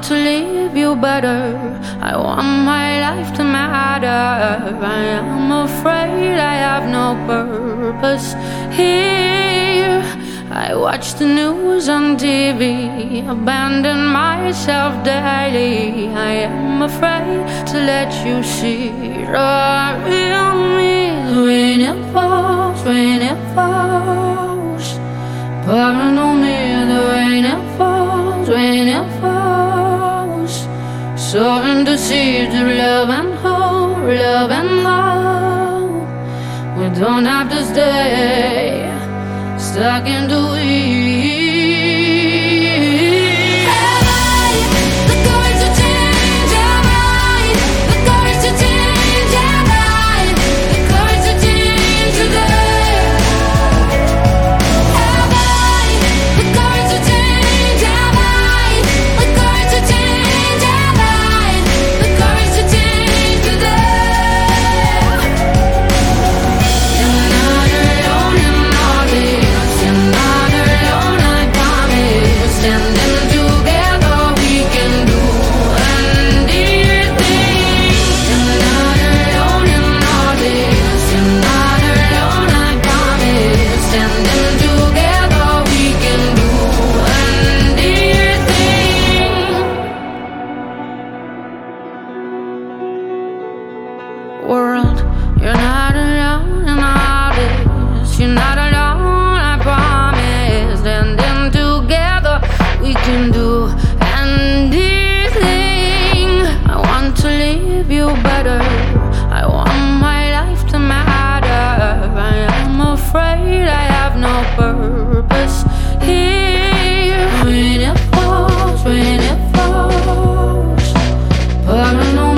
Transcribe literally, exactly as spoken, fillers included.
want to leave you better. I want my life to matter. I am afraid I have no purpose here. I watch the news on T V, abandon myself daily. I am afraid to let you see the real me. When it falls, when it falls, pouring on me, the rain it falls, when it falls, sowing the seeds of love and hope, love and hope. We don't have to stay stuck in the weeds. World, you're not alone in all this. You're not alone, I promise. And then together we can do anything. I want to leave you better. I want my life to matter. I am afraid I have no purpose here. When it falls, when it falls, pouring on